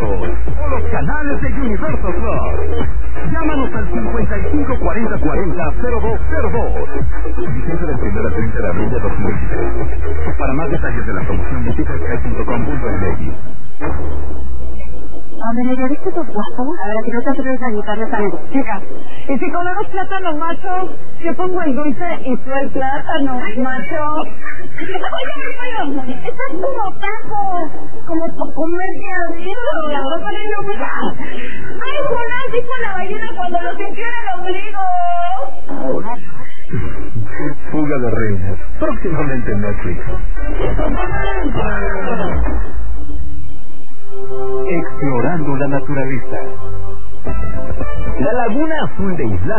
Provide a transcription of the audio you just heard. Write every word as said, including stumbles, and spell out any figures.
Unidos o los canales de Universal Plus. Llámanos al cincuenta y cinco cuarenta cuarenta cero dos cero dos. Vigencia del primero al treinta de abril de dos mil veintitrés. Para más detalles de la promoción, visita sky punto com punto m x. ¿A dónde le diste tus guapos? A ver, aquí no te atreves a gritarle tanto. Chicas, y si comemos plátano macho, yo pongo el dulce y tú el plátano macho. Oye, esto es como taco, como para comerte al dedo, la verdad para ello. ¡Ay, Jonás dijo la ballena cuando lo sintió en el ombligo! Fuga de reinas, próximamente en Netflix. Explorando la naturaleza. La Laguna Azul de Isla